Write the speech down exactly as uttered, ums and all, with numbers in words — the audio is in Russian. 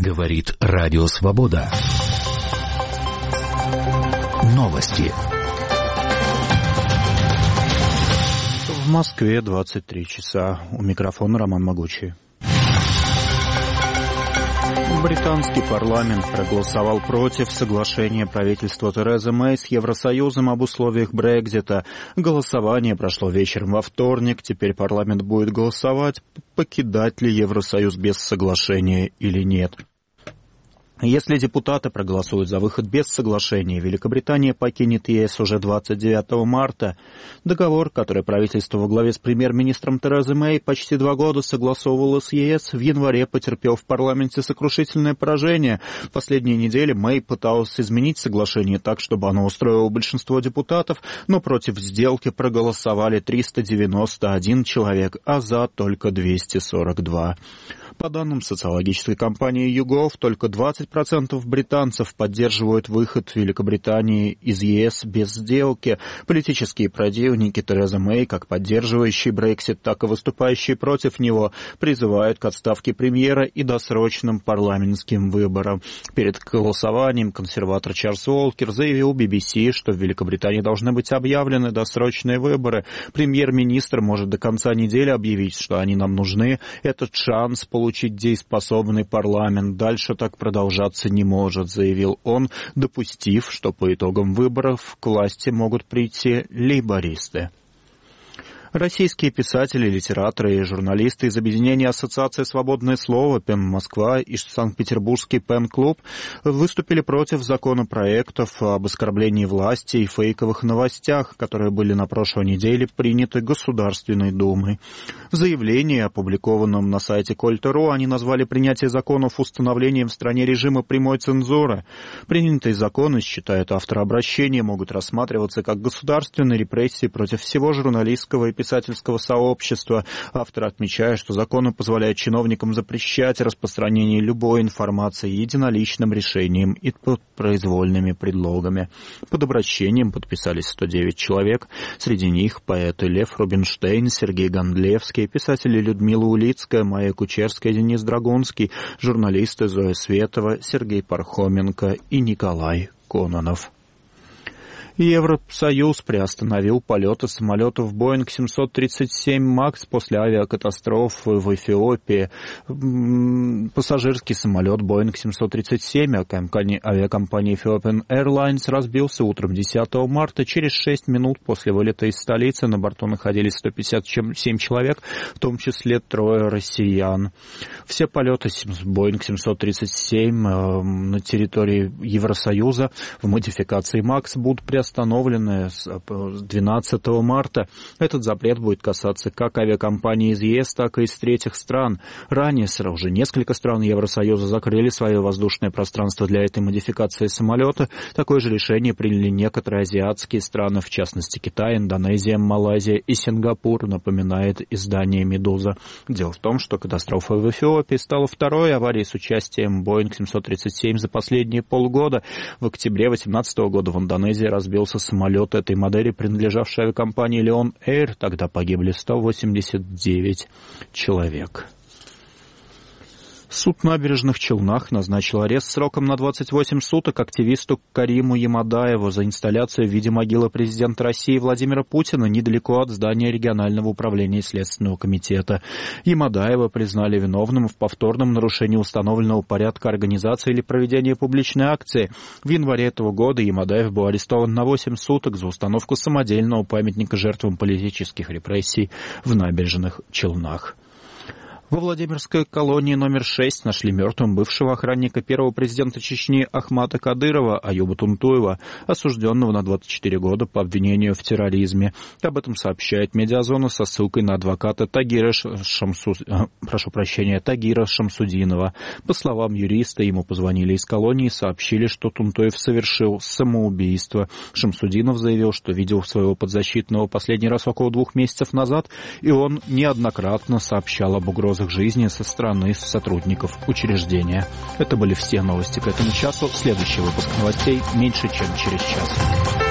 Говорит Радио Свобода. Новости. В Москве двадцать три часа. У микрофона Роман Могучий. Британский парламент проголосовал против соглашения правительства Терезы Мэй с Евросоюзом об условиях Брексита. Голосование прошло вечером во вторник. Теперь парламент будет голосовать, покидать ли Евросоюз без соглашения или нет. Если депутаты проголосуют за выход без соглашения, Великобритания покинет ЕС уже двадцать девятого марта. Договор, который правительство во главе с премьер-министром Терезой Мэй почти два года согласовывало с ЕС, в январе потерпел в парламенте сокрушительное поражение. В последние недели Мэй пыталась изменить соглашение так, чтобы оно устроило большинство депутатов, но против сделки проголосовали триста девяносто один человек, а за только двести сорок два. По данным социологической компании YouGov, только двадцать процентов британцев поддерживают выход Великобритании из ЕС без сделки. Политические противники Терезы Мэй, как поддерживающие Брексит, так и выступающие против него, призывают к отставке премьера и досрочным парламентским выборам. Перед голосованием консерватор Чарльз Уолкер заявил би би си, что в Великобритании должны быть объявлены досрочные выборы. Премьер-министр может до конца недели объявить, что они нам нужны. Этот шанс получить получить дееспособный парламент. Дальше так продолжаться не может, заявил он, допустив, что по итогам выборов к власти могут прийти лейбористы. Российские писатели, литераторы и журналисты из объединения Ассоциации «Свободное слово» ПЕН Москва и Санкт-Петербургский ПЕН-клуб выступили против законопроектов об оскорблении власти и фейковых новостях, которые были на прошлой неделе приняты Государственной Думой. В заявлении, опубликованном на сайте Кольт.ру, они назвали принятие законов установлением в стране режима прямой цензуры. Принятые законы, считают авторы обращения, могут рассматриваться как государственные репрессии против всего журналистского и писательского сообщества. Автор отмечает, что законы позволяют чиновникам запрещать распространение любой информации единоличным решением и под произвольными предлогами. Под обращением подписались сто девять человек. Среди них поэты Лев Рубинштейн, Сергей Гондлевский, писатели Людмила Улицкая, Майя Кучерская, Денис Драгунский, журналисты Зоя Светова, Сергей Пархоменко и Николай Кононов. Евросоюз приостановил полеты самолетов Боинг семьсот тридцать семь макс после авиакатастрофы в Эфиопии. Пассажирский самолет Боинг семьсот тридцать семь авиакомпании Ethiopian Airlines разбился утром десятого марта. Через шесть минут после вылета из столицы на борту находились сто пятьдесят семь человек, в том числе трое россиян. Все полеты Боинг семьсот тридцать семь на территории Евросоюза в модификации макс будут приостановлены остановлены с двенадцатого марта. Этот запрет будет касаться как авиакомпаний из ЕС, так и из третьих стран. Ранее уже несколько стран Евросоюза закрыли свое воздушное пространство для этой модификации самолета. Такое же решение приняли некоторые азиатские страны, в частности Китай, Индонезия, Малайзия и Сингапур, напоминает издание «Медуза». Дело в том, что катастрофа в Эфиопии стала второй аварией с участием Боинг семьсот тридцать семь за последние полгода. В октябре две тысячи восемнадцатого года в Индонезии разбился самолет этой модели, принадлежавшей авиакомпании Lion Air. Тогда погибли сто восемьдесят девять человек. Суд в Набережных Челнах назначил арест сроком на двадцать восемь суток активисту Кариму Ямадаеву за инсталляцию в виде могилы президента России Владимира Путина недалеко от здания регионального управления Следственного комитета. Ямадаева признали виновным в повторном нарушении установленного порядка организации или проведения публичной акции. В январе этого года Ямадаев был арестован на восемь суток за установку самодельного памятника жертвам политических репрессий в Набережных Челнах. Во Владимирской колонии номер шесть нашли мертвым бывшего охранника первого президента Чечни Ахмата Кадырова Аюба Тунтуева, осужденного на двадцать четыре года по обвинению в терроризме. Об этом сообщает Медиазона со ссылкой на адвоката Тагира, Шамсу... Прошу прощения, Тагира Шамсудинова. По словам юриста, ему позвонили из колонии и сообщили, что Тунтуев совершил самоубийство. Шамсудинов заявил, что видел своего подзащитного последний раз около двух месяцев назад, и он неоднократно сообщал об угрозах жизни со стороны сотрудников учреждения. Это были все новости к этому часу. Следующий выпуск новостей меньше, чем через час.